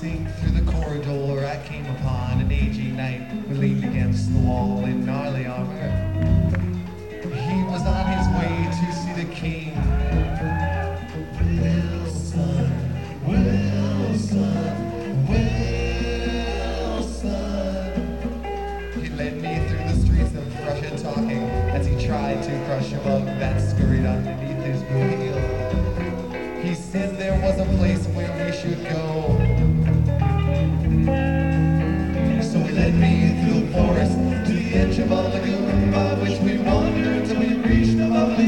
Passing through the corridor, I came upon an aging knight who leaned against the wall in gnarly armor. He was on his way to see the king. Wilson, Wilson, Wilson. He led me through the streets of Russia talking as he tried to crush a bug that scurried underneath his wheel. He said there was a place where we should go. So he led me through the forest to the edge of a lagoon by which we wandered till we reached a lovely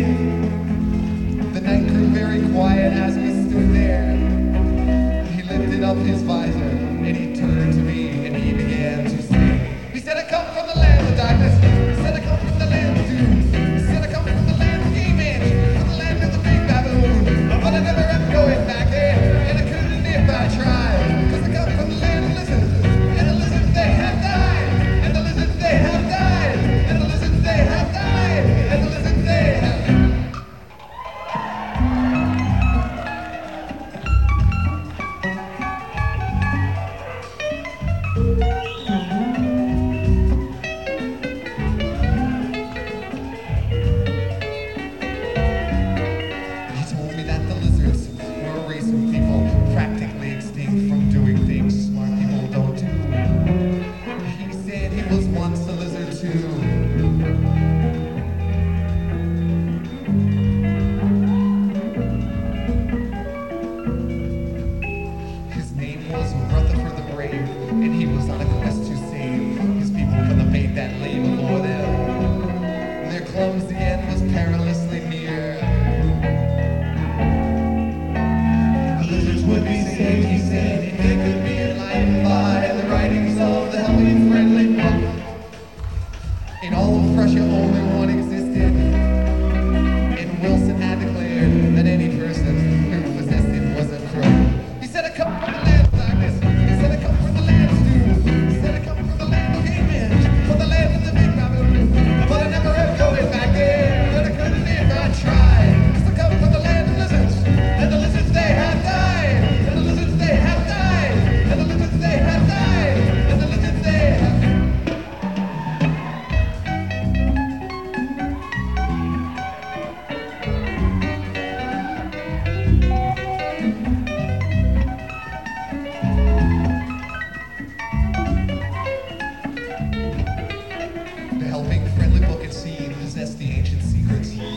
spring. The night grew very quiet as we stood there. He lifted up his visor and he turned to me and he began to sing. He said, I come from the land of darkness. He said, I come from the land of doom. He said, I come from the land of game edge, from the land of the big baboon. But I never am going back there, and I couldn't if I tried. Cause I come from the land of lizards, and the lizards they have died, and the lizards they have died, and the lizards they have died, and the lizards they have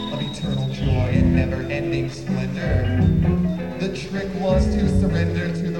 splendor. The trick was to surrender to